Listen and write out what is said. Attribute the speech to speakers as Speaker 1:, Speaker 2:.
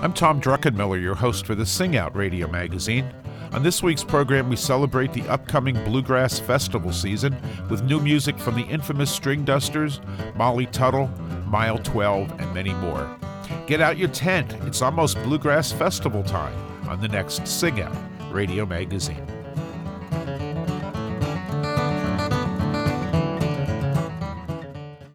Speaker 1: I'm Tom Druckenmiller, your host for the Sing Out Radio magazine. On this week's program, we celebrate the upcoming Bluegrass Festival season with new music from the infamous String Dusters, Molly Tuttle, Mile 12, and many more. Get out your tent. It's almost Bluegrass Festival time on the next Sing Out Radio magazine.